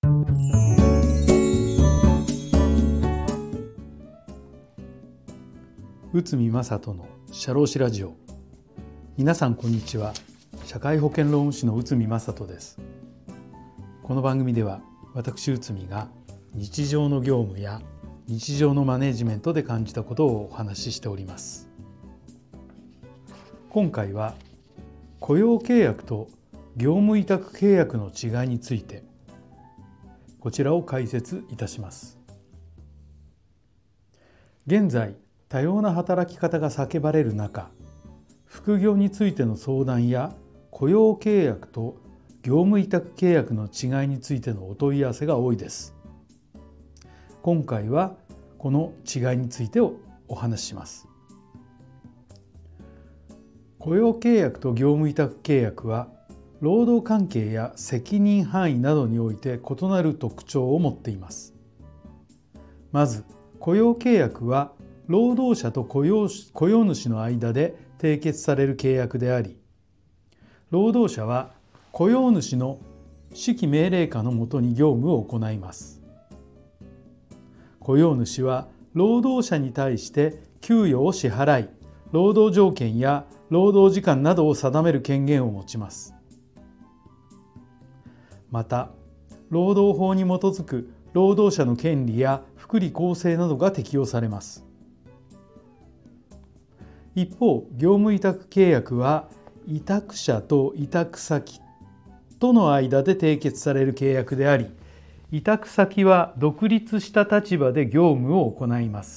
内海正人の社労士ラジオ。皆さんこんにちは。社会保険労務士の内海正人です。この番組では私内海が日常の業務や日常のマネジメントで感じたことをお話ししております。今回は雇用契約と業務委託契約の違いについてこちらを解説いたします。現在多様な働き方が叫ばれる中、副業についての相談や雇用契約と業務委託契約の違いについてのお問い合わせが多いです。今回はこの違いについてお話しします。雇用契約と業務委託契約は、労働関係や責任範囲などにおいて異なる特徴を持っています。まず、雇用契約は労働者と雇用主の間で締結される契約であり、労働者は雇用主の指揮命令下のもとに業務を行います。雇用主は労働者に対して給与を支払い、労働条件や労働時間などを定める権限を持ちます。また、労働法に基づく労働者の権利や福利厚生などが適用されます。一方、業務委託契約は委託者と委託先との間で締結される契約であり、委託先は独立した立場で業務を行います。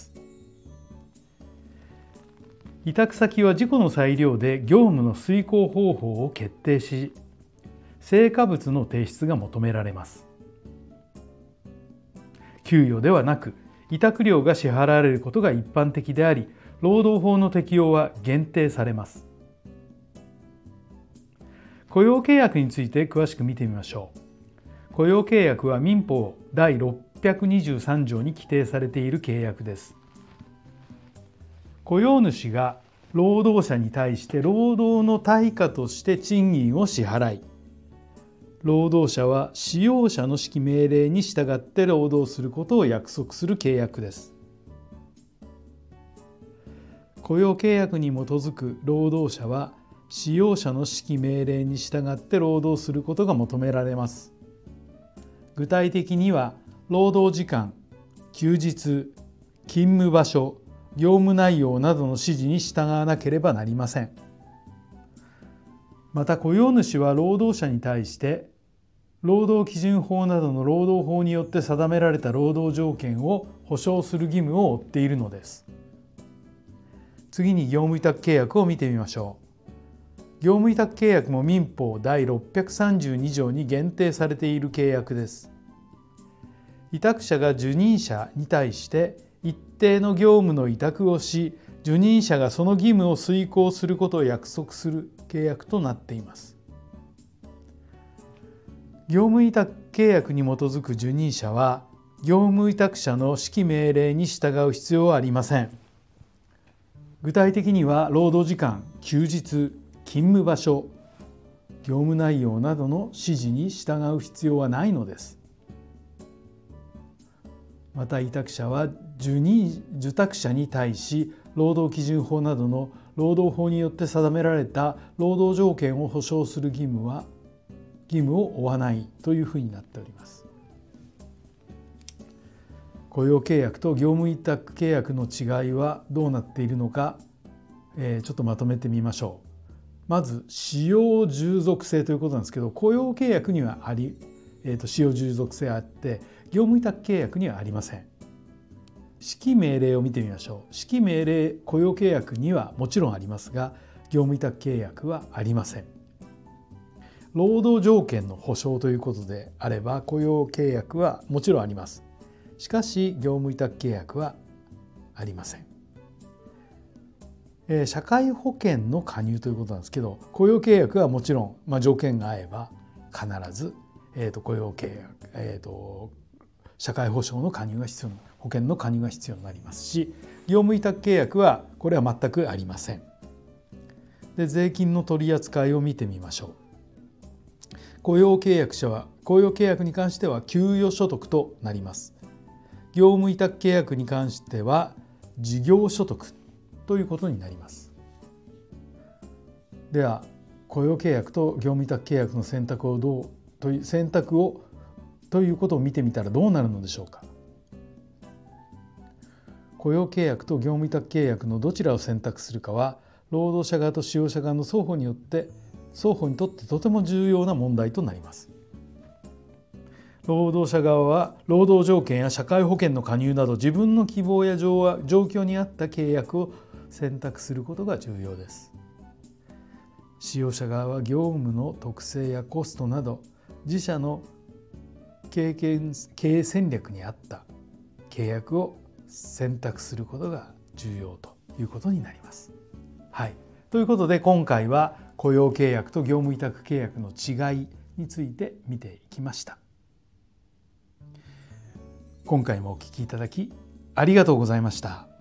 委託先は自己の裁量で業務の遂行方法を決定し、成果物の提出が求められます。給与ではなく、委託料が支払われることが一般的であり、労働法の適用は限定されます。雇用契約について詳しく見てみましょう。雇用契約は民法第623条に規定されている契約です。雇用主が労働者に対して労働の対価として賃金を支払い、労働者は使用者の指揮命令に従って労働することを約束する契約です。雇用契約に基づく労働者は使用者の指揮命令に従って労働することが求められます。具体的には、労働時間、休日、勤務場所、業務内容などの指示に従わなければなりません。また、雇用主は労働者に対して労働基準法などの労働法によって定められた労働条件を保障する義務を負っているのです。次に業務委託契約を見てみましょう。業務委託契約も民法第632条に限定されている契約です。委託者が受任者に対して一定の業務の委託をし、受任者がその義務を遂行することを約束する契約となっています。業務委託契約に基づく受任者は、業務委託者の指揮命令に従う必要はありません。具体的には、労働時間、休日、勤務場所、業務内容などの指示に従う必要はないのです。また、委託者は受託者に対し、労働基準法などの労働法によって定められた労働条件を保障する義務を負わないというふうになっております。雇用契約と業務委託契約の違いはどうなっているのか、ちょっとまとめてみましょう。まず、使用従属性ということなんですけど、雇用契約には使用従属性あって、業務委託契約にはありません。指揮命令を見てみましょう。指揮命令、雇用契約にはもちろんありますが、業務委託契約はありません。労働条件の保障ということであれば、雇用契約はもちろんあります。しかし、業務委託契約はありません。社会保険の加入ということなんですけど、雇用契約はもちろん、条件が合えば必ず、雇用契約、社会保障の加入が必要な、保険の加入が必要になりますし、業務委託契約はこれは全くありません。で、税金の取り扱いを見てみましょう。 雇用契約者は雇用契約に関しては給与所得となります。業務委託契約に関しては事業所得ということになります。では雇用契約と業務委託契約の選択をということを見てみたらどうなるのでしょうか。雇用契約と業務委託契約のどちらを選択するかは労働者側と使用者側の双方にとってとても重要な問題となります。労働者側は労働条件や社会保険の加入など自分の希望や状況に合った契約を選択することが重要です。使用者側は業務の特性やコストなど自社の経営戦略に合った契約を選択することが重要ということになります。はい。ということで今回は雇用契約と業務委託契約の違いについて見ていきました。今回もお聞きいただきありがとうございました。